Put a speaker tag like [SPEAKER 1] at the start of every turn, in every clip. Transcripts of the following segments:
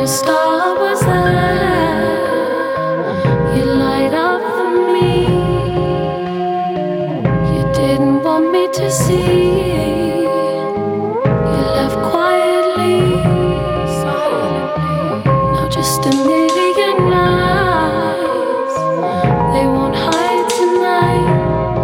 [SPEAKER 1] star was there, you light up for me. You didn't want me to see. You left quietly, now just a million eyes. They won't hide tonight,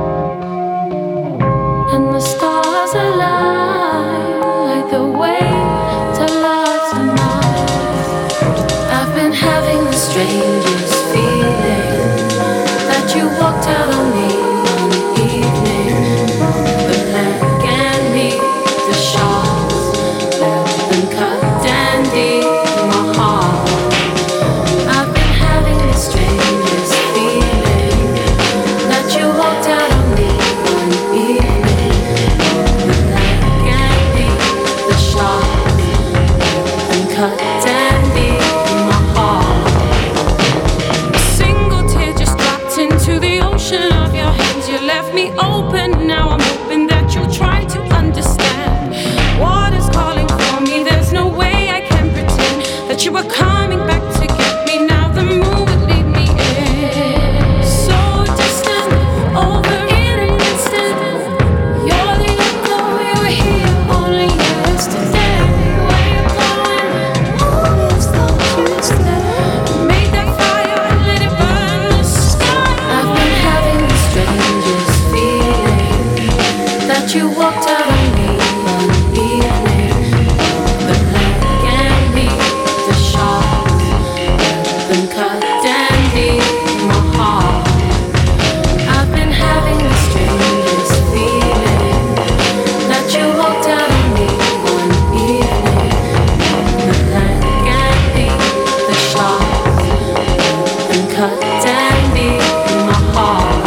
[SPEAKER 1] and the stars align like the waves of love tonight. I've been having the strangest feeling that you walked out on me one evening. The blank and me, the sharks, and cut dandy in my heart. I've been having the strangest feeling that you walked out on me one evening. The blank and me, the sharks, and cut dandy in my heart. A single tear just dropped into the ocean of your hands. You left me open, now I'm hoping that you'll try to understand. Water's calling for me, there's no way I can pretend that you were coming back to get me. Now the moon would leave me in, so distant, over in an instant. You're the echo, you were here only yesterday. Where you going? Always thought you would stay. Make that fire and let it burn the sky. I've been having the strangest feeling that you walked out on me one evening. The blank and me, the sharks, and cut dandy in my heart. I've been having the strangest feeling that you walked out on me one evening. The blank and me, the sharks, and cut dandy in my heart.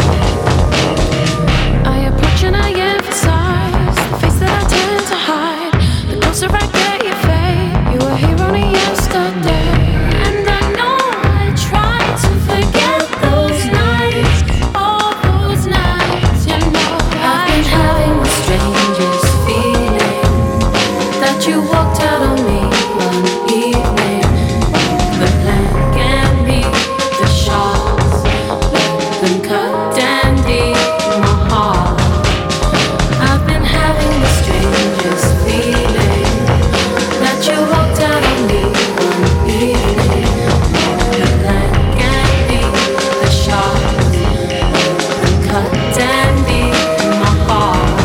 [SPEAKER 1] I approach and I emphasize the face that I tend to hide. The closer I get, you fade. You were here only yesterday, and I know I tried to forget those nights, all those nights. You know I've been having the strangest feeling that you walked out on me one evening. The blank and me, the sharks, and cut dandy in my heart. I've been having the strangest feeling that you walked out on me one evening. The blank and me, the sharks, and cut dandy in my heart.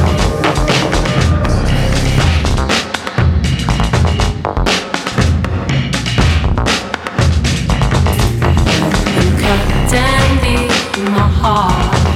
[SPEAKER 1] And cut dandy in my heart.